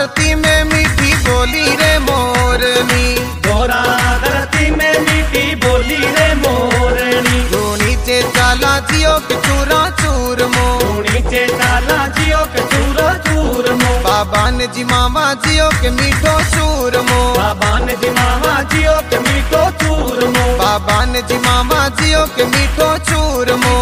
धरती में मीठी बोली रे मोरनी, गोरा धरती में मीठी बोली रे मोरनी। तू नीचे चाला जियो के चूरा चूरमो, तू नीचे चाला जियो के चूरो चूरमो। बाबा ने जी मामा जियो के मीठो चूरमो, बाबा ने जी मामा जियो के मीठो चूरमो। बाबा ने जी मामा जियो के मीठो चूरमो।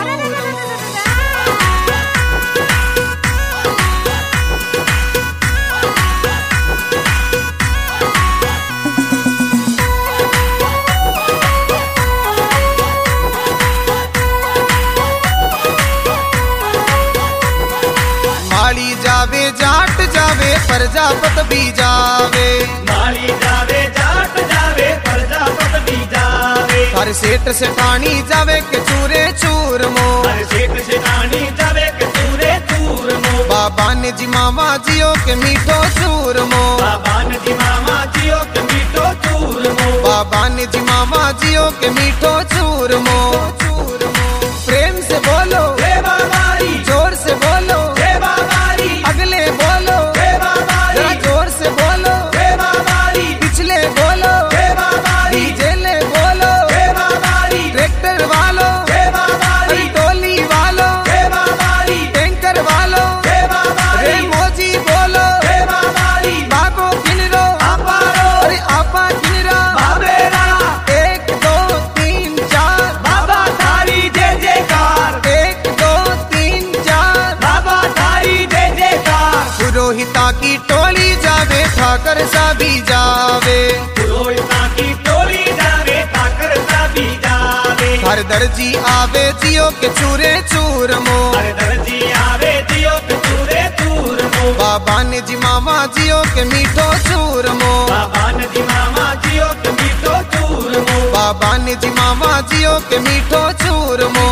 माली जावे जाट जावे प्रजापत भी जावे, माली जावे जाट जावे प्रजापत भी जावे। हर सेठ सेठानी जावे के चूरे चूरमो, हर सेठ सेठानी जावे के चूरे चूरमो। बाबा ने जी मामा जियो के मीठो चूरमो, बाबा ने जी मामा जियो के मीठो चूरमो। बाबा ने जी मामा जियो के मीठो चूरमो। प्रेम से बोलो हे बाबारी, जोर से बोलो हे बाबारी, अगले बोलो हे बाबारी, जरा जोर से बोलो हे बाबारी, पिछले बोलो हे बाबारी, डीजे ले बोलो हे बाबारी, ट्रैक्टर वालो हे बाबारी, टोली वालो हे बाबारी, टैंकर वालो हे बाबारी, रे मोजी बोलो हे बाबारी। बाबो किनरो अपारो, अरे आपा किनरा बाबेरा, 1 2 3 4 बाबा थारी जय जयकार, 1 2 3 4 बाबा थारी जय जयकार। पुरोहिता की टोली जावे ठाकर सा भी जावे, पुरोहिता की टोली जावे ठाकर सा भी जावे। हर दर्जी आवे जियो के चूरे चूरमो, हर दर्जी आवे जियो के चूरे चूरमो। बाबा ने जी मामा जियो के मीठो चूरमो, बाबा ने जी मामा जियो के मीठो चूरमो। बाबा ने जी मामा जियो के मीठो चूरमो।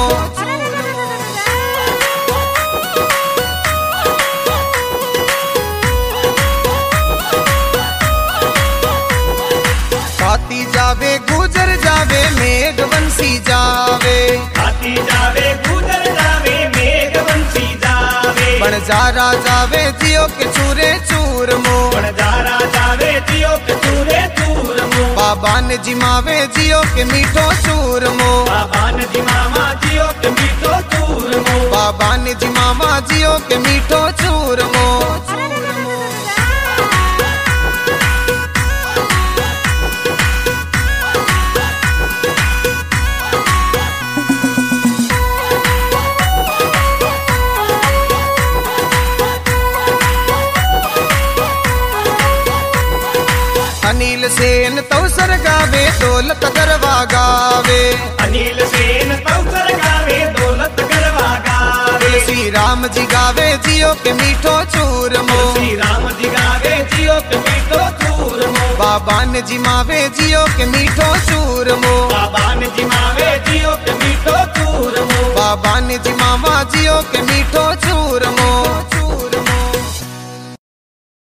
हाथी जावे गुजर जावे मेघवंशी जावे, हाथी जावे गुजर जावे मेघवंशी जावे। बणजारा जावे जियो के चूरे चूरमो, बणजारा जावे जियो के चूरे चूरमो। बाबा ने जी मावे जियो के मीठो चूरमो, बाबा ने जी मामा जियो के मीठो चूरमो। बाबा ने जी मामा जियो के मीठो चूरमो। अनिल सेन तौसर गावे दौलत गरबा गावे, अनिल सेन तौसर गावे दौलत गरबा गावे। श्री राम जी गावे जियो के मीठो चूरमो, श्री राम जी गावे जियो के मीठो चूरमो। बाबा ने जी मावे जियो के मीठो चूरमो, बाबा ने जी मावे जियो के मीठो चूरमो। बाबा ने जी मामा जियो के मीठो चूरमो।